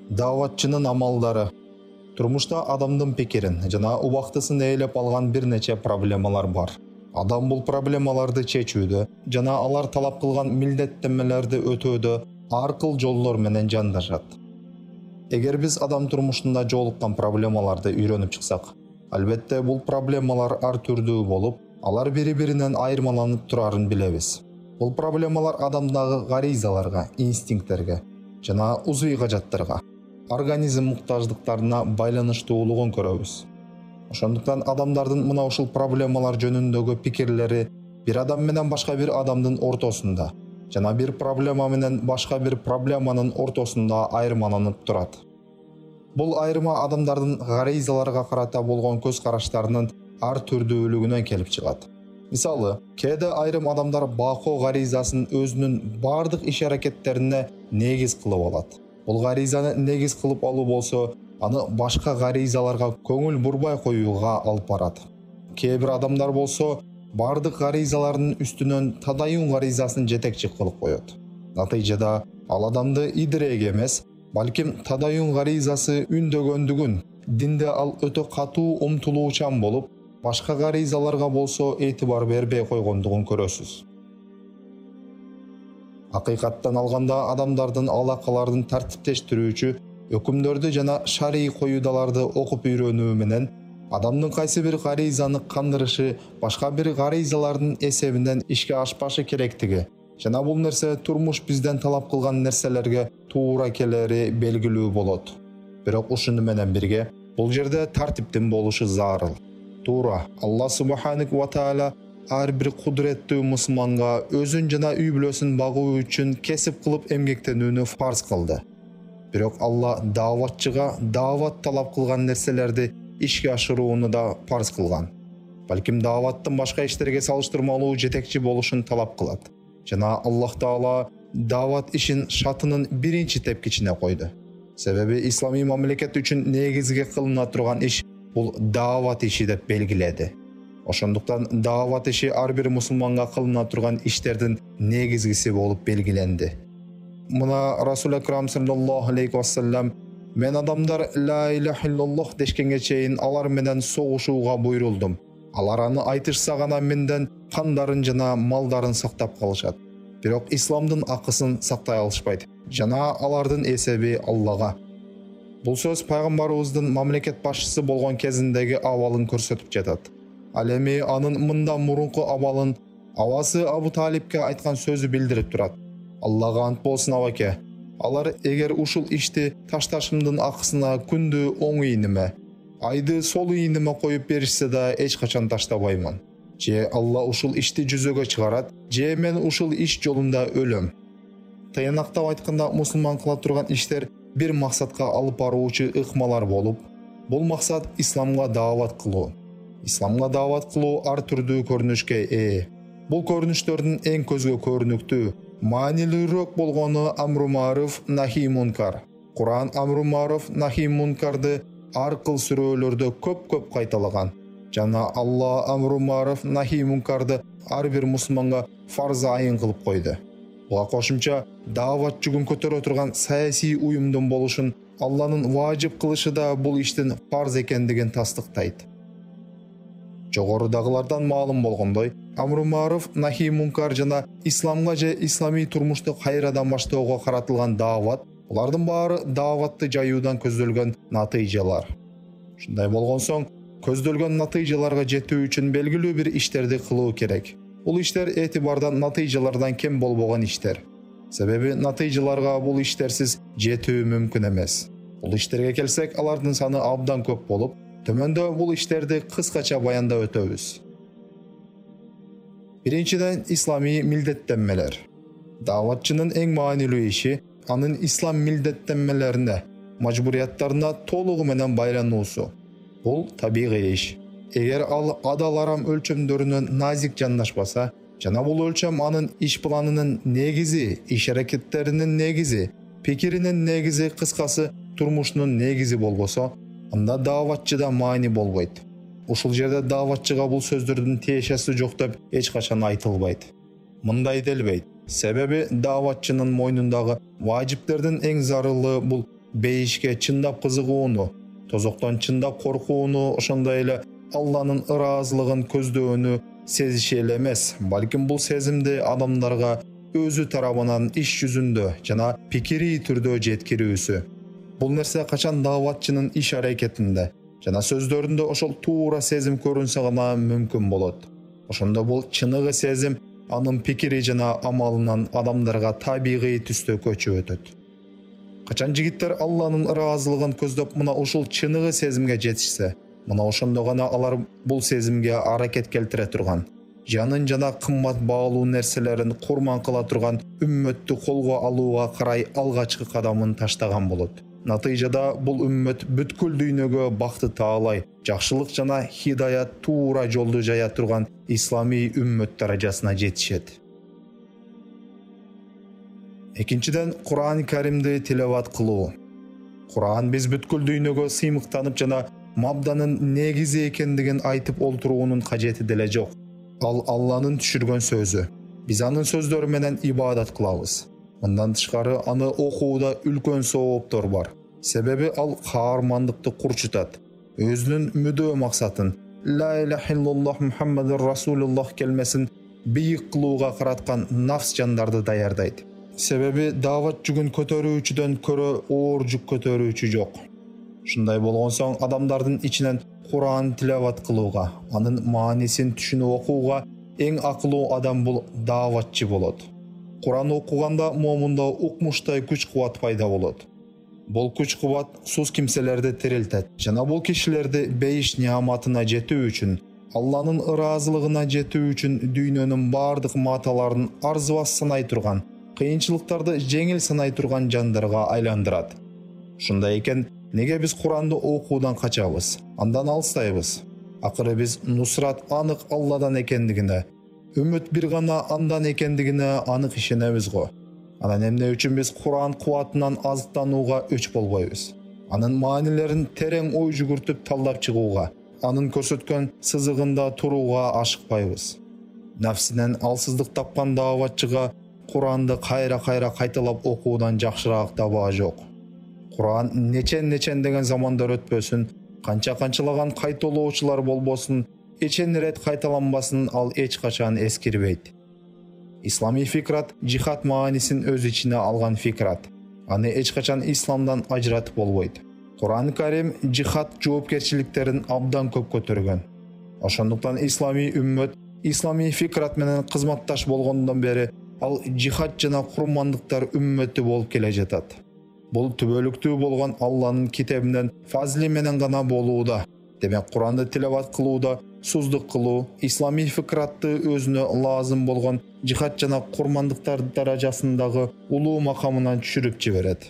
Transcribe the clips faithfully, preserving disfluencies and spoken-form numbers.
Дааватчынын амалдары. Турмушта адамдын пикирин жана убактысын ээлеп алган бир нече проблемалар бар. Адам бул проблемаларды чечүүдө жана алар талап кылган милдеттенмелерди өтөөдө ар кыл жолдор менен жандашат. Эгер биз адам турмушунда жолуккан проблемаларды үйрөнүп чыксак, албетте бул проблемалар ар түрдүү болуп, алар бири-биринен айырмаланып турарын билебиз. Бул проблемалар адамдагы гаризаларга, инстинкттерге жана узуй кажаттарга, организм муктаждыктарына байланыштуулугун көрөбүз. Ошондуктан адамдардын мына ушул проблемалар жөнүндөгү пикирлери бир адам менен башка бир адамдын ортосунда жана бир проблема менен башка бир проблеманын ортосунда айырмаланып турат. Бул айырма адамдардын гаризаларга карата болгон көз караштарынын ар түрдүүлүгүнөн келип чыгат. Мисалы, кээде айрым адамдар бакоо гаризасын өзүнүн бардык иш-аракеттерине негиз кылып алат. Бул гаризаны негиз кылып алуу болсо, аны башка гаризаларга көңүл бурбай коюуга алып барат. Кээ бир адамдар болсо, бардык гаризалардын үстүнөн тадаюн гаризасын жетекчи кылып коет. Натыйжада ал адамды идиреге эмес, балким тадаюн гаризасы үндөгөндүгүн, динде ал өтө катуу умтулуучан болуп, башка гаризаларга болсо этибар бербей койгондугун көрөсүз. Акыйкаттан алганда адамдардын алакаларын тартиптештирүүчү өкүмдөрдү жана шарий коюдаларды окуп үйрөнүү менен адамдын кайсы бир гаризаны кандырышы башка бир гаризалардын эсебинен ишке ашпашы керектиги жана бул нерсе турмуш бизден талап кылган нерселерге туура келери белгилүү болот. Бирок ушуну менен бирге бул жерде тартиптин болушу зарыл. Туура, Алла субханаху ва таала ар бир кудуреттүү мусулманга өзүн жана үй бүлөсүн багуу үчүн кесип кылып эмгектенүүнү фарз кылды. Бирок Алла дааватчыга даават талап кылган нерселерди ишке ашырууну да фарз кылган. Балким дааваттын башка иштерге салыштырмалуу жетекчи болушун талап кылат. Жана Аллах таала даават ишин шатынын биринчи тепкичине койду. Себеби исламий мамлекет үчүн негизге кылына турган иш бул даават иши деп белгиледи. Ошондуктан даават иши ар бир мусулманга кылына турган иштердин негизгиси болуп белгиленди. Мына Расул Акрам саллаллаху алейхи ва саллям мен адамдар ла илаха иллаллах дешкенге чейин алар менен согушууга буйрулдум. Алар аны айтышса гана менден кандарын жана малдарын сактап калышат. Бирок исламдын акысын сактай алышпайт. Жана алардын эсеби Аллага. Бул сөз пайгамбарыбыздын мамлекет башчысы болгон кезиндеги абалын көрсөтүп жатат. Ал эми анын мындан мурунку абалын абасы Абу Талипке айткан сөзү билдирип турат. Аллага ант болсун абаке. Алар эгер ушул ишти ташташымдын акысына күндү оң ийниме, айды сол ийниме коюп беришсе да эч качан таштабаймын. Же Алла ушул ишти жүзөгө чыгарат, же мен ушул иш жолунда өлөм. Таянактап айтканда мусулман кыла турган иштер бир максатка алып баруучу ыкмалар болуп, бул максат исламга даават кылуу. Исламга даават кылуу ар түрдүү көрүнүшкө ээ. Бул көрүнүштөрдүн эң көзгө көрүнүктүү, маанилүүрөөк болгону амру маруф нахи мункар. Куран амру маруф нахи мункарды ар кыл сүрөлөрдө көп-көп кайталаган. Жана Алла амру маруф нахи мункарды ар бир мусулманга фарз айын кылып койду. Буга кошумча даават жүгүн көтөрө турган саясий уюмдун болушун Алланын важип кылышы да бул иштин фарз экендигин тастыктайт. Жогорудагылардан маалым болгондой, амру маруф нахи мункар жана исламга же исламий турмушту кайрадан баштоого каратылган даават, булардын баары дааватты жаюудан көздөлгөн натыйжалар. Ушундай болгон соң, көздөлгөн натыйжаларга жетүү үчүн белгилүү бир иштерди кылуу керек. Бул иштер этибардан натыйжалардан кем болбогон иштер. Себеби натыйжаларга бул иштерсиз жетүү мүмкүн эмес. Бул иштерге келсек, алардын саны абдан көп болуп, төмөндө бул иштерди кыскача баяндап өтөбүз. Биринчиден, исламий милдеттенмелер. Дааватчынын эң маанилүү иши анын ислам милдеттенмелерине, мажбурияттарына толугу менен байлануусу. Бул табигый иш. Эгер ал адал арам өлчөмдөрүнөн назик жандашпаса, жана бул өлчөм анын иш планынын негизи, иш аракеттеринин негизи, пикиринин негизи, кыскасы турмушунун негизи болбосо, анда дааватчыда маани болбойт. Ушул жерде дааватчыга бул сөздөрдүн тиешеси жок деп эч качан айтылбайт. Мындай делбейт. Себеби дааватчынын мойнундагы важиптердин эң зарылы бул бейишке чындап кызыгууну, тозоктон чындап коркууну, ошондой эле Алланын ыраазылыгын көздөөнү сезиши эле эмес, балким бул сезимди адамдарга өзү тарабынан иш жүзүндө жана пикирий түрдө жеткирүүсү. Бул нерсе качан дааватчынын иш аракетинде жана сөздөрүндө ошол туура сезим көрүнсө гана мүмкүн болот. Ошондо бул чыныгы сезим анын пикири жана амалынан адамдарга табигый түстө көчүп өтөт. Качан жигиттер Алланын ыраазылыгын көздөп мына ушул чыныгы сезимге жетишсе, мына ошондо гана алар бул сезимге аракет келтире турган, жанын жана кымбат баалуу нерселерин курман кыла турган үммөттү колго алууга карай алгачкы кадамын таштаган болот. Натыйжада бул үммөт бүткүл дүйнөгө бакты таалай, жакшылык жана хидаят туура жолду жая турган исламий үммөт даражасына жетишет. Экинчиден, Кур'ан Каримди тилават кылуу. Кур'ан биз бүткүл дүйнөгө сыймыктанып жана мабданын негизи экендигин айтып олтуруунун кажети деле жок. Ал Алланын түшүргөн сөзү. Биз анын сөздөрү менен ибадат кылабыз. Мындан тышкары аны окууда үлкөн сооптор бар. Себеби ал каармандыкты курчутат. Өзүнүн мүдөө максатын «Ла илаха иллаллах Мухаммадур Расулуллах» келмесин бийик кылууга караткан нафс жандарды даярдайт. Себеби даават жүгүн көтөрүүчүдөн көрө оор жүк көтөрүүчү жок. Шундай болгон соң адамдардын ичинен Кур'ан тилават кылууга, анын маанисин түшүнүп окууга эң акылуу адам бул дааватчы болот. Кур'ан окуганда момунда укмуштай күч-кубат пайда болот. Бул күч-кубат сус кимселерди тирилтет жана бул кишилерди бейиш неаматына жетүү үчүн, Алланын ыраазылыгына жетүү үчүн дүйнөнүн бардык маталарын арзыбас санай турган, кыйынчылыктарды жеңил санай турган жандарга айландырат. Шундай экен, неге биз Куранды окуудан качабыз, андан алыстайбыз? Акыры биз нусрат анык Алладан экендигине, үмүт бир гана андан экендигине анык ишенебиз го. Анан эмне үчүн биз Куран кубатынан азыктанууга өч болбойбуз? Анын маанилерин терең ой жүгүртүп талдап чыгууга, анын көрсөткөн сызыгында турууга ашыкпайбыз. Нафсинен алсыздык тапкан дааватчыга Куранды кайра-кайра кайталап окуудан жакшыраак табаа жок. Куран нечен-нечен деген замандар өтпөсүн, канча-канчалаган кайталоочулар болбосун, эчен ирет кайталанбасын ал эч качан эскирбейт. Исламий фикрат жихад маанисин өз ичине алган фикрат. Аны эч качан исламдан ажыратып болбойт. Кур'ан Карим жихад жоопкерчиликтерин абдан көп көтөргөн. Ошондуктан исламий үммөт исламий фикрат менен кызматташ болгондон бери ал жихад жана курмандыктар үммөтү болуп келе жатат. Бул түбөлүктүү болгон Алланын китебинен фазли менен гана болууда. Демек Куранды тилават кылууда суздук кылуу исламий фикратты өзүнө лазым болгон жихад жана курмандыктар даражасындагы улуу макамынан түшүрүп жиберет.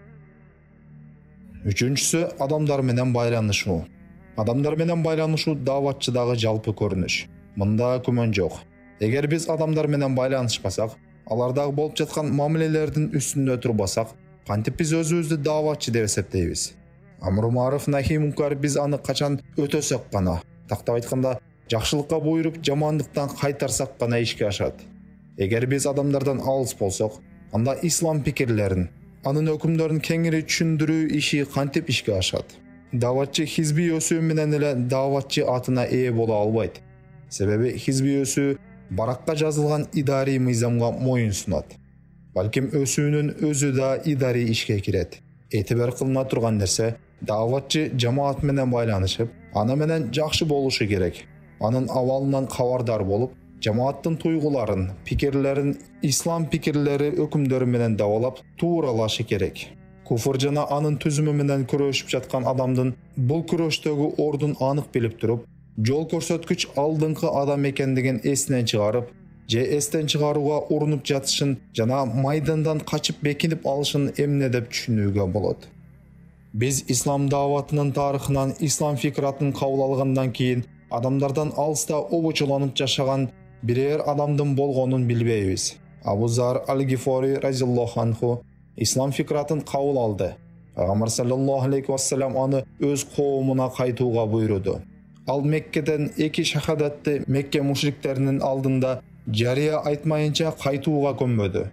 Үчүнчүсү, адамдар менен байланышуу. Адамдар менен байланышуу дааватчыдагы жалпы көрүнүш. Мында күмөн жок. Эгер биз адамдар менен байланышпасак, алардагы болуп жаткан мамилелердин үстүндө турбасак, кантип биз өзүбүздү дааватчы деп эсептейбиз? Амру маруф нахи мункар биз аны качан өтөсөк гана, тактап айтканда, жакшылыкка буйруп, жамандыктан кайтарсак гана ишке ашат. Эгер биз адамдардан алыс болсок, анда ислам пикирлерин, анын өкүмдөрүн кеңири түшүндүрүү иши кантип ишке ашат? Дааватчы хизби өсүү менен эле дааватчы атына ээ боло албайт. Себеби хизби өсүү баракка жазылган идари мыйзамга моюн сунат. Балким өсүүнүн өзү да идари ишке кирет. Этибар кылына турган нерсе, дааватчы жамаат менен байланышып, аны менен жакшы болушу керек. Анын абалынан кабардар болуп, жамааттын туйгуларын, пикирлерин ислам пикирлери өкүмдөрү менен дабалап тууралашы керек. Куфр жана анын түзүмү менен күрөшүп жаткан адамдын бул күрөштөгү ордун анык билип туруп, жол көрсөткүч алдыңкы адам экендигин эсинен чыгарып, же эстен чыгарууга урунуп жатышын жана майдандан качып бекинип алышын эмне деп түшүнүүгө болот. Биз ислам дааватынын тарыхынан ислам фикраатын кабыл алгандан кийин адамдардан алыста обочолонуп жашаган бирээр адамдын болгонун билбейбиз. Абу Зар аль-Гифори разияллаху анху ислам фикраатын кабыл алды. Пайгамбар саллаллаху алейхи вассалам аны өз коомуна кайтууга буйруду. Ал Меккеден эки шахадатты Мекке мушриктеринин алдында жария айтмайынча кайтууга көмбөдү.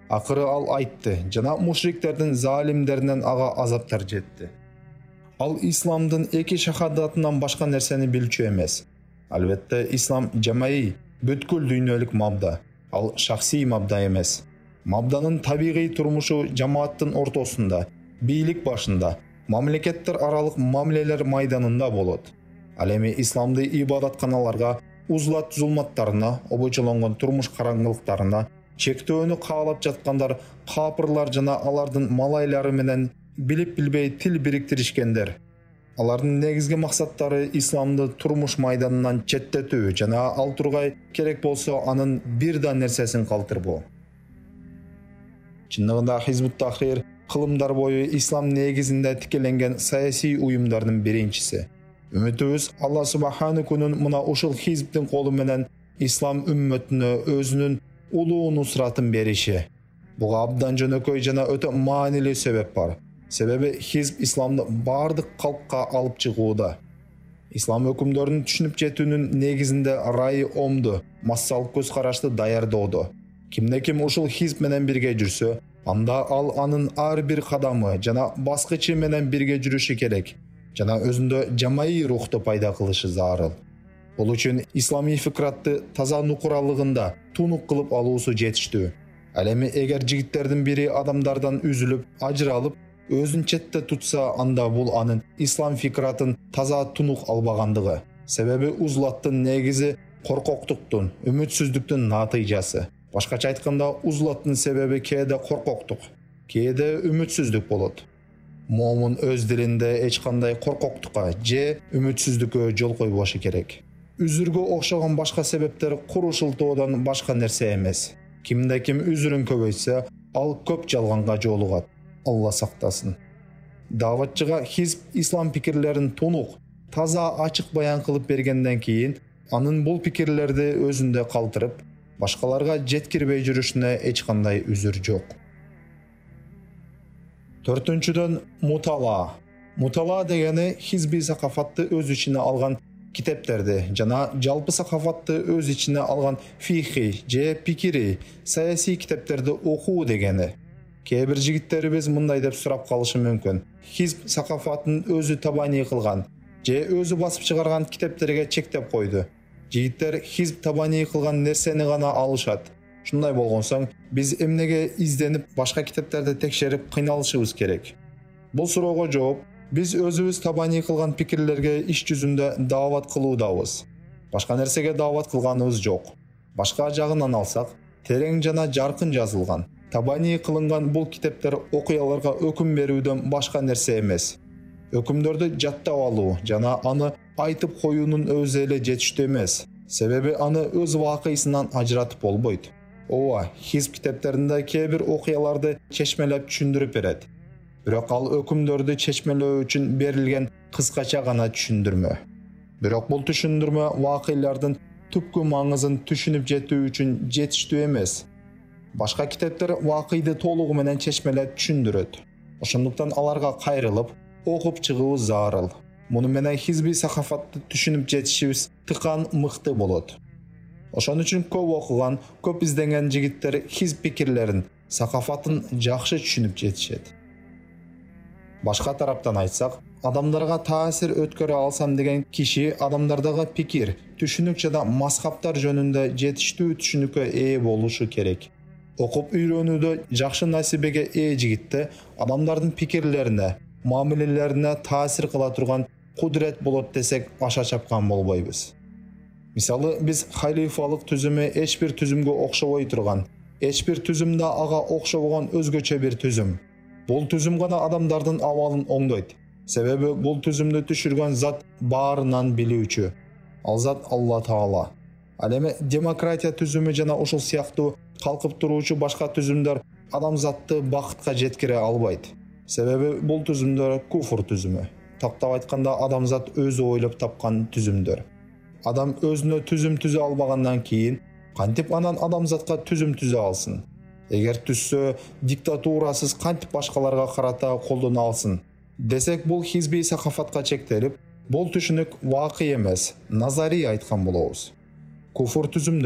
Акыры ал айтты жана мушриктердин залимдеринен ага азаптар жетти. Ал исламдын эки шахадатынан башка нерсени билчү эмес. Албетте ислам жамаи, бүткүл дүйнөлүк мабда. Ал шахсий мабда эмес. Мабданын табигый турмушу жамааттын ортосунда, бийлик башында, мамлекеттер аралык мамилелер майданында болот. Ал эми исламды ибадатканаларга, узлат зулматтарына, обочолонгон турмуш караңгылыктарына чектөөнү каалап жаткандар, капырлар жана алардын малайлары менен билип билбей тил бириктиришкендер. Алардын негизги максаттары исламды турмуш майданынан четтетүү жана ал тургай керек болсо анын бир да нерсесин калтырбоо. Чындыгында Хизбут Тахрир кылымдар бою ислам негизинде тикеленген саясий уюмдардын биринчиси. Үмүтүбүз Алла Субханахунун мына ушул хизбтин колу менен ислам үммөтүнө өзүнүн улуу нусратын бериши. Буга абдан жөнөкөй жана өтө маанилүү себеп бар. Себеби хизб исламды бардык калпка алып чыгууда. Ислам өкүмдөрүн түшүнүп жетүүнүн негизинде райы омду, массалык көз карашты даярдоодо. Кимде ким ушул хизб менен бирге жүрсө, анда ал анын ар бир кадамы жана баскычы менен бирге жүрүшү керек. Жана өзүндө жамаи рухту пайда кылышы зарыл. Бул үчүн исламий фикратты таза нукуралыгында тунук кылып алуусу жетиштүү. Ал эми эгер жигиттердин бири адамдардан үзүлүп, ажыралып, өзүн четте тутса, анда бул анын ислам фикраттын таза тунук албагандыгы. Себеби узлаттын негизи коркоктуктун, үмүтсүздүктүн натыйжасы. Башкача айтканда, узлаттын себеби кээде коркоктук, кээде үмүтсүздүк болот. Момун өз дилинде эч кандай коркоктукка же үмүтсүздүккө жол койбошу керек. Үзүргө окшогон башка себептер куру шылтоодон башка нерсе эмес. Кимде ким үзүрүн көбөйтсө, ал көп жалганга жолугат. Алла сактасын. Даватчыга хизб ислам пикирлерин тунук, таза ачык баян кылып бергенден кийин, анын бул пикирлерди өзүндө калтырып, башкаларга жеткирбей жүрүшүнө эч кандай үзүр жок. Төртүнчүдөн мутала. Мутала дегени хизби сакафатты өз ичине алган китептерди жана жалпы сакафатты өз ичине алган фихи же пикири, саясий китептерди окуу дегени. Кээ бир жигиттерибиз мындай деп сурап калышы мүмкүн. Хизб сакафатын өзү табани кылган же өзү басып чыгарган китептерге чектеп койду. Жигиттер хизб табани кылган нерсени гана алышат. Шундай болгон соң, биз эмнеге изденип башка китептерди текшерип кыйналышыбыз керек? Бул суроого жооп, биз өзүбүз табани кылган пикирлерге иш жүзүндө даават кылуудабыз. Башка нерсеге даават кылганыбыз жок. Башка жагынан алсак, терең жана жаркын жазылган, табани кылынган бул китептер окуяларга өкүм берүүдөн башка нерсе эмес. Өкүмдөрдү жаттап алуу жана аны айтып коюунун өзү эле жетиштүү эмес. Себеби аны өз вакыйсынан ажыратып болбойт. Ооба, хизб китептеринде кээ бир окуяларды чечмелеп түшүндүрүп берет. Бирок ал өкүмдөрдү чечмелөө үчүн берилген кыскача гана түшүндүрмө. Бирок бул түшүндүрмө вакыйлардын түпкү маңызын түшүнүп жетүү үчүн жетиштүү эмес. Башка китептер вакыйды толугу менен чечмелеп түшүндүрөт. Ошондуктан аларга кайрылып, окуп чыгуубуз зарыл. Муну менен хизби сакафатты түшүнүп жетишибиз тыкан мыкты болот. Ошон үчүн көп окуган, көп изденген жигиттер хизб пикирлерин, сакафатын жакшы түшүнүп жетишет. Башка тараптан айтсак, адамдарга таасир өткөрө алсам деген киши адамдардагы пикир, түшүнүк жана мазхабтар жөнүндө жетиштүү түшүнүккө ээ болушу керек. Окуп үйрөнүүдө жакшы насибеге ээ жигитте адамдардын пикирлерине, мамилелерине таасир кыла турган кудрет болот десек аша чапкан болбойбуз. Мисалы, биз халифалык түзүмү эч бир түзүмгө окшобой турган, эч бир түзүм да ага окшобогон өзгөчө бир түзүм. Бул түзүм гана адамдардын абалын оңдойт. Себеби бул түзүмдү түшүргөн зат баарынан билүүчү. Ал зат Алла Таала. Ал эми демократия түзүмү жана ушул сыяктуу калкып туруучу башка түзүмдөр адамзатты бакытка жеткире албайт. Себеби бул түзүмдөр куфур түзүмү. Тактап айтканда адамзат өзү ойлоп тапкан түзүмдөр. Адам өзүнө түзүм түзө албагандан кийин кантип анан адамзатка түзүм түзө алсын? Эгер түзсө, диктатурасыз кантип башкаларга карата колдоно алсын? Десек, бул хизби сакафатка чектелип, бул түшүнүк вакый эмес, назари айткан болобуз. Куфур түзүмдөрүн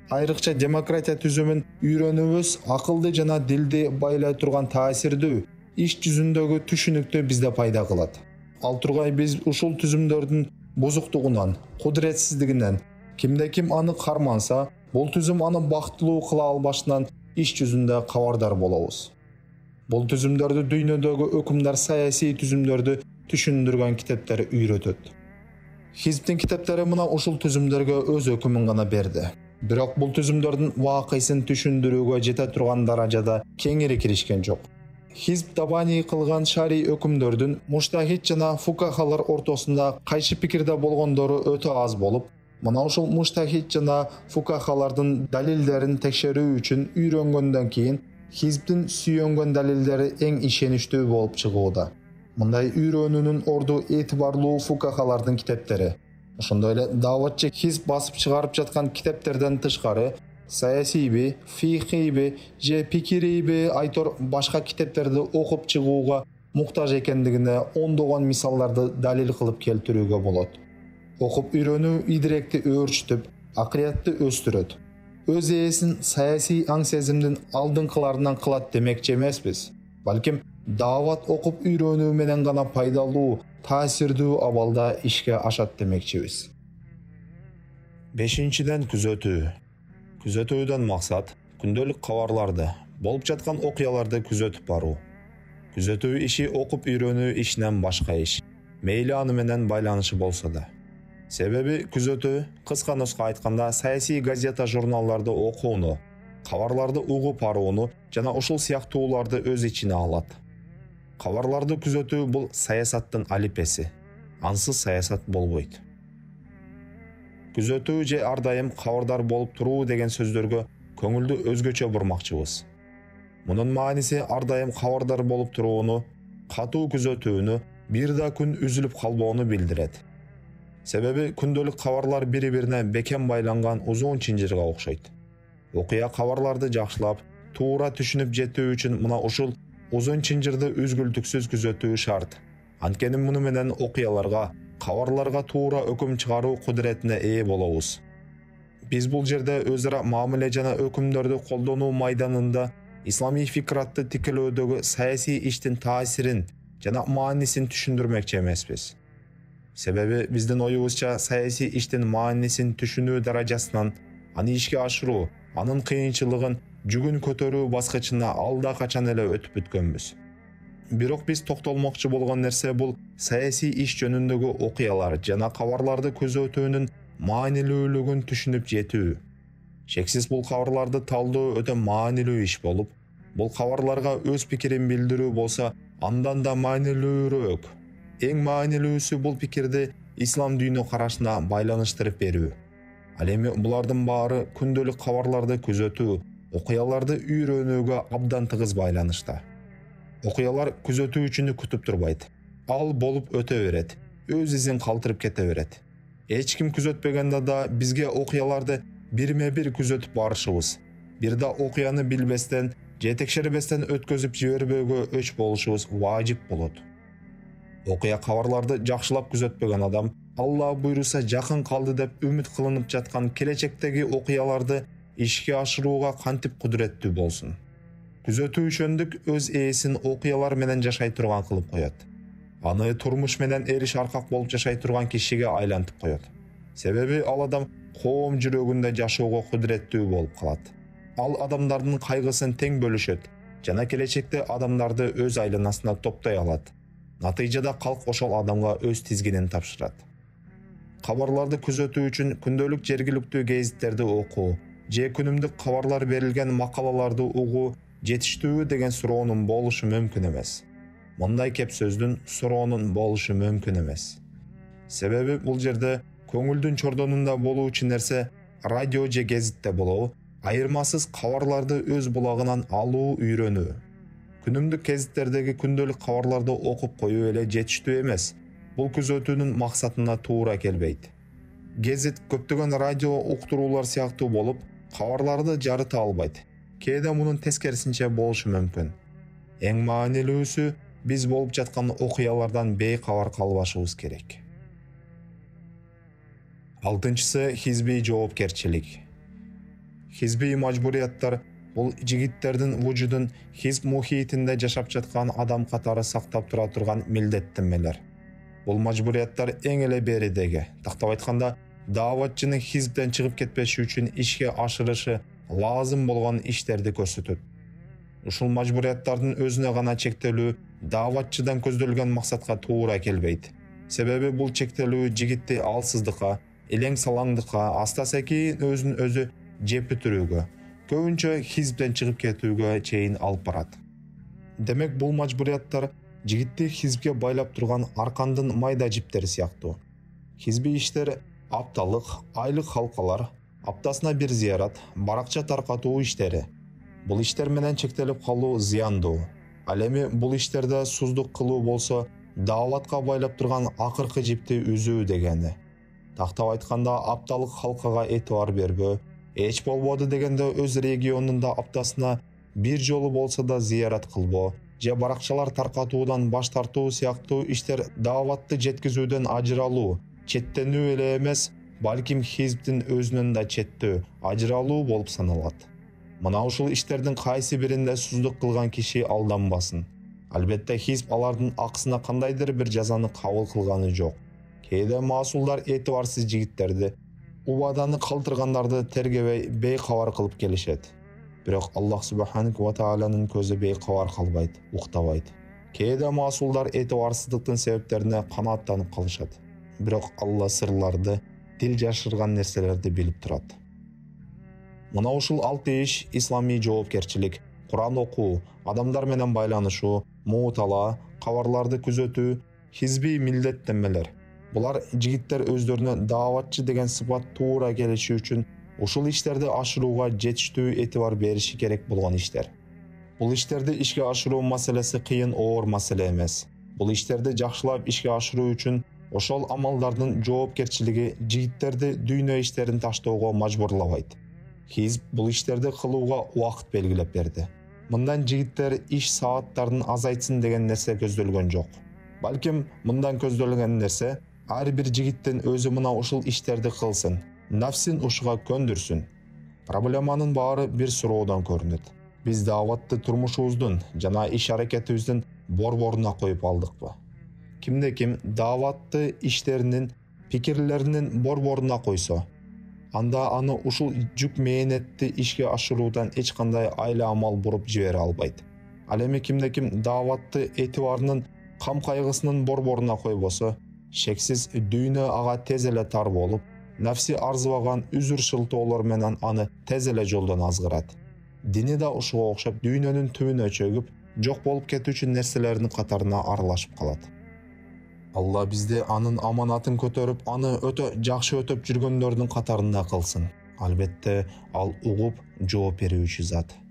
айрыкча демократия түзүмүн үйрөнүүбүз акылды жана дилди байлай турган таасирдүү иш жүзүндөгү түшүнүктү бизде пайда кылат. Ал тургай биз ушул түзүмдөрдүн бузуктугунан, кудуретсиздигинен, кимде ким аны карманса, бул түзүм аны бактылуу кыла албашынан иш жүзүндө кабардар болобуз. Бул түзүмдөрдү дүйнөдөгү өкүмдар саясий түзүмдөрдү түшүндүргөн китептер үйрөтөт. Хизбтин китептери мына ушул түзүмдөргө өз өкүмүн гана берди. Бирок бул түзүмдөрдүн вакыйсын түшүндүрүүгө жете турган даражада кеңири киришкен жок. Хизб табани кылган шарий өкүмдөрдүн муштахид жана фукахалар ортосунда кайшы пикирде болгондору өтө аз болуп, мына ушул муштахид жана фукахалардын далилдерин текшерүү үчүн үйрөнгөндөн кийин Хизбтин сүйөнгөн далилдери эң ишеничтүү болуп чыгууда. Мындай үйрөнүүнүн орду этибарлуу фукахалардын китептери. Ошондой эле даватчы Хизб басып чыгарып жаткан китептерден тышкары саясийби, фихийби же пикирийби айтор башка китептерди окуп чыгууга муктаж экендигине ондогон мисалдарды далил кылып келтирүүгө болот. Окуп үйрөнүү идиректи өөрчүтүп, акыриятты өстүрөт. Өз ээсин саясий аң сезимдин алдыңкыларынан кылат демекчи эмеспиз. Балким дават окуп үйрөнүү менен гана пайдалуу, таасирдүү абалда ишке ашат демекчибиз. Бешинчиден, күзөтүү. Күзөтүүдөн максат күндөлүк кабарларды, болуп жаткан окуяларды күзөтүп баруу. Күзөтүү иши окуп үйрөнүү ишинен башка иш, мейли аны менен байланышы болсо да. Себеби күзөтүү, кыска нуска айтканда, саясий газета журналдарды окууну, кабарларды угуп барууну жана ушул сыяктууларды өз ичине алат. Кабарларды күзөтүү бул саясаттын алипеси. Ансыз саясат болбойт. Күзөтүү же ар дайым кабардар болуп туруу деген сөздөргө көңүлдү өзгөчө бурмакчыбыз. Мунун мааниси ар дайым кабардар болуп турууну, катуу күзөтүүнү, бир да күн үзүлүп калбоону билдирет. Себеби күндөлүк кабарлар бири-бирине бекем байланган узун чынжырга окшойт. Окуя кабарларды жакшылап, туура түшүнүп жетүү үчүн мына ушул узун чынжырды үзгүлтүксүз күзөтүү шарт. Анткени муну менен окуяларга, кабарларга туура өкүм чыгаруу кудуретине ээ болобуз. Биз бул жерде өз ара мамиле жана өкүмдөрдү колдонуу майданында исламий фикратты тикелөөдөгү саясий иштин таасирин жана маанисин түшүндүрмөкчү эмеспиз. Себеби биздин оюбузча саясий иштин маанисин түшүнүү даражасынан аны ишке ашыруу, анын кыйынчылыгын, жүгүн көтөрүү баскычына алда качан эле өтүп бүткөнбүз. Бирок биз токтолмокчу болгон нерсе бул саясий иш жөнүндөгү окуялар жана кабарларды күзөтүүнүн маанилүүлүгүн түшүнүп жетүү. Шексиз бул кабарларды талдоо өтө маанилүү иш болуп, бул кабарларга өз пикирин билдирүү болсо андан да маанилүүрөөк. Эң маанилүүсү бул пикирди ислам дүйнө карашына байланыштырып берүү. Ал эми булардын баары күндөлүк кабарларды күзөтүү, окуяларды үйрөнүүгө абдан тыгыз байланышта. Окуялар күзөтүүчүнү күтүп турбайт. Ал болуп өтө берет, өз изин калтырып кете берет. Эч ким күзөтпөгөндө да бизге окуяларды бирме-бир күзөтүп барышыбыз, бир да окуяны билбестен же текшербестен өткөзүп жибербөөгө өч болушубуз важип болот. Окуя кабарларды жакшылап күзөтпөгөн адам Алла буйруса жакын калды деп үмүт кылынып жаткан келечектеги окуяларды ишке ашырууга кантип кудуреттүү болсун. Күзөтүүчүндүк өз ээсин окуялар менен жашай турган кылып коет. Аны турмуш менен эриш аркак болуп жашай турган кишиге айлантып коет. Себеби ал адам коом жүрөгүндө жашоого кудуреттүү болуп калат. Ал адамдардын кайгысын тең бөлүшөт жана келечекте адамдарды өз айланасына топтой алат. Натыйжада калк ошол адамга өз тизгинин тапшырат. Кабарларды күзөтүү үчүн күндөлүк жергиликтүү гезиттерди окуу же күнүмдүк кабарлар берилген макалаларды угуу жетиштүү деген суроонун болушу мүмкүн эмес. Мындай кеп сөздүн суроонун болушу мүмкүн эмес. Себеби бул жерде көңүлдүн чордонунда болуучу нерсе радио же гезитте болобу, айырмасыз кабарларды өз булагынан алуу үйрөнүү. Күнүмдүк гезиттердеги күндөлүк кабарларды окуп коюу эле жетиштүү эмес. Бул күзөтүүнүн максатына туура келбейт. Гезит көптөгөн радио уктуруулар сыяктуу болуп, кабарларды жарыта албайт. Кээде мунун тескерисинче болушу мүмкүн. Эң маанилүүсү биз болуп жаткан окуялардан бейкабар калбашыбыз керек. Алтынчысы хизби жоопкерчилик. хизби мажбурияттар бул жигиттердин вужудун хизб мухитинде жашап жаткан адам катары сактап тура турган милдеттенмелер. Бул мажбурияттар эң эле беридеги, тактап айтканда, дааватчынын хизбден чыгып кетпеши үчүн ишке ашырышы лазым болгон иштерди көрсөтөт. Ушул мажбурияттардын өзүнө гана чектелүү дааватчыдан көздөлгөн максатка туура келбейт. Себеби бул чектелүү жигитти алсыздыкка, элең салаңдыкка, аста секейин өзүн өзү жеп бүтүрүүгө, көбүнчө хизбден чыгып кетүүгө чейин алып барат. Демек бул мажбурияттар жигитти хизбге байлап турган аркандын майда жиптери сыяктуу. Хизби иштер апталык, айлык халкалар, аптасына бир зыярат, баракча таркатуу иштери. Бул иштер менен чектелип калуу зыяндуу. Ал эми бул иштерде суздук кылуу болсо, дааватка байлап турган акыркы жипти үзүү дегени. Тактап айтканда, апталык халкага этибар бербөө, эч болбоду дегенде өз регионунда аптасына бир жолу болсо да зыярат кылбоо, же баракчалар таркатуудан баш тартуу сыяктуу иштер дааватты жеткизүүдөн ажыралуу, четтенүү эле эмес, балким хизбдин өзүнөн да четтөө, ажыралуу болуп саналат. Мына ушул иштердин кайсы биринде суздук кылган киши алданбасын. Албетте хизб алардын акысына кандайдыр бир жазаны кабыл кылганы жок. Кээде масулдар этибарсыз жигиттерди, убаданы калтыргандарды тергебей бейкабар кылып келишет. Бирок Аллах субханаху ва тааланын көзү бейкабар калбайт, уктабайт. Кээде масулдар этибарсыздыктын себептерине канааттанып калышат. Бирок Алла сырларды, дил жашырган нерселерди билип турат. Мына ушул алты иш исламий жоопкерчилик, Куран окуу, адамдар менен байланышуу, муутала, кабарларды күзөтүү, хизби милдеттенмелер. Булар жигиттер өздөрүнө дааватчы деген сыпат туура келиши үчүн ушул иштерди ашырууга жетиштүү этибар бериши керек болгон иштер. Бул иштерди ишке ашыруу маселеси кыйын оор маселе эмес. Бул иштерди жакшылап ишке ашыруу үчүн ошол амалдардын жоопкерчилиги жигиттерди дүйнө иштерин таштоого мажбурлабайт. Хизб бул иштерди кылууга убакыт белгилеп берди. Мындан жигиттер иш сааттарын азайтсын деген нерсе көздөлгөн жок. Балким мындан көздөлгөн нерсе ар бир жигиттин өзү мына ушул иштерди кылсын, нафсин ушуга көндүрсүн. Проблеманын баары бир суроодон көрүнөт. Биз дааватты турмушубуздун жана иш аракетибиздин борборуна коюп алдыкпы? Кимде ким дааватты иштеринин, пикирлеринин борборуна койсо, анда аны ушул жүк мээнетти ишке ашыруудан эч кандай айла амал буруп жибере албайт. Ал эми кимде ким дааватты этибарынын, кам кайгысынын борборуна койбосо, шексиз дүйнө ага тез эле тар болуп, нафси арзыбаган үзүр шылтоолор менен аны тез эле жолдон азгырат. Дини да ушуга окшоп дүйнөнүн түбүнө чөгүп, жок болуп кетүүчү нерселердин катарына аралашып калат. Алла бизди анын аманатын көтөрүп, аны өтө жакшы өтөп жүргөндөрдүн катарында кылсын. Албетте, ал угуп жооп берүүчү зат.